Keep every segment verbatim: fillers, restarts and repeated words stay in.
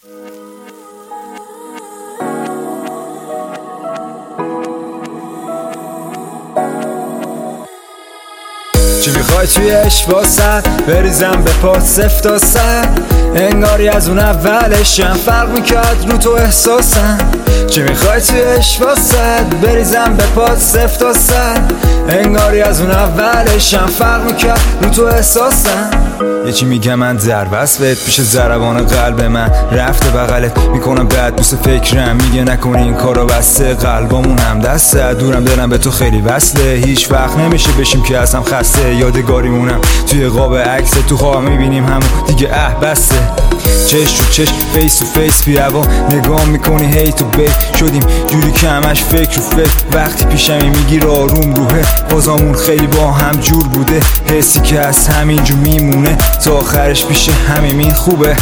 چی میخوای توی عشق واسد بریزم به پات سفت تا سر، انگاری از اون اولشم فرق میکرد رو تو احساسم. چی میخوای توی عشق واسد بریزم به پات سفت تا سر، انگاری از اون اولشم فرق میکرد رو تو احساسم. یه چی میگم من در وصفت پیش ضربان قلب من رفته بغلت میکنم بعد دوست فکرم میگه نکنی این کارو بسته قلبامون هم دسته دورم دلم به تو خیلی وصله هیچ وقت نمیشه بشیم که اصلا خسته یادگاری مونم توی قاب عکس تو خواب میبینیم همون دیگه اه بسته چش تو چش فیس تو فیس توی هوا نگاه میکنی هی تو بی شدیم جوری که همش فکر و فکر وقتی پیشمی میگیر آروم روحه بازامون خیلی با هم جور بوده حسی که از همینجور میمونه تا آخرش پیش همین خوبه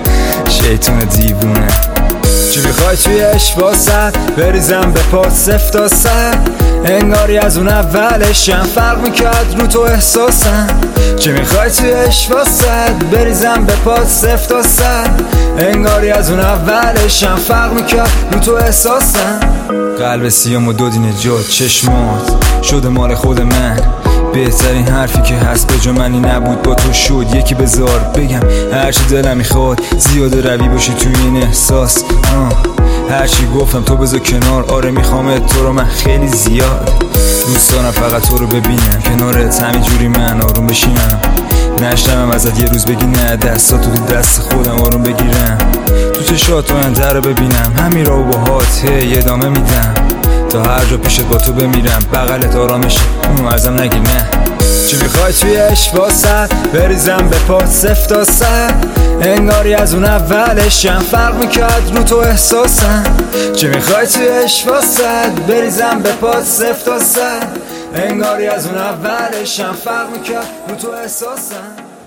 شیطون دیوونه. چی میخوای توی عشق واسد بریزم به پات سفت تا سر، انگاری از اون اولشم فرق میکرد رو تو احساسم. چی میخوای توی عشق واسد بریزم به پات سفت تا سر، انگاری از اون اولشم فرق میکرد رو تو احساسم. قلب سیام و دو دینه جاد چشمات شده مال خود من، بهترین حرفی که هست به جا منی نبود با تو شد یکی بذار بگم هرچی دلم میخواد زیاده روی باشی توی این احساس آه. هرچی گفتم تو بذار کنار آره میخوامت تو رو من خیلی زیاد دوست دارم فقط تو رو ببینم کنارت همینجوری من آروم بشینم نشنوم ازت یه روز بگی نه دستاتو تو دست خودم آروم بگیرم تو چشات آینده رو ببینم همین را باهات هی ادامه میدم تا هر جا پیشت با تو بمیرم بغلت آرامش اونو ازم نگیر نه. چی میخوای توی عشق واسد بریزم به پات سفت تا سر، انگاری از اون اولشم فرق میکرد رو تو احساسم. چی میخوای توی عشق واسد بریزم به پات سفت تا سر، انگاری از اون اولشم فرق میکرد رو تو احساسم.